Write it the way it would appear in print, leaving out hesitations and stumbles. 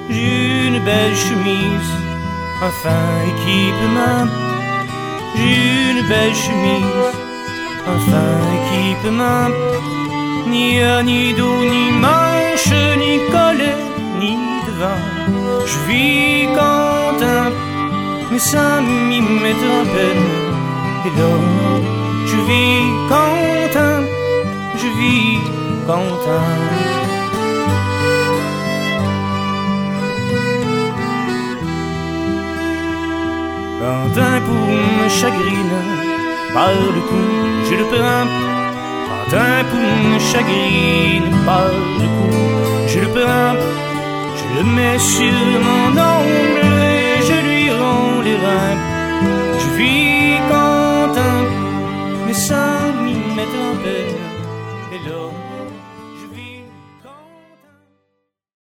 J'ai une belle chemise, un fin équipement. J'ai une belle chemise, un fin équipement. Ni dos, ni manche, ni collet, ni devant. Je vis content, mais sans m'y mettre en peine. Et là, je vis content, je vis content. Quand un pouls me chagrine, par le cou, je le prends. Quand un pouls me chagrine, par le cou, je le prends. Je le mets sur mon ongle et je lui romps les reins. Je vis content, mais sans m'y mettre en peine. Et là,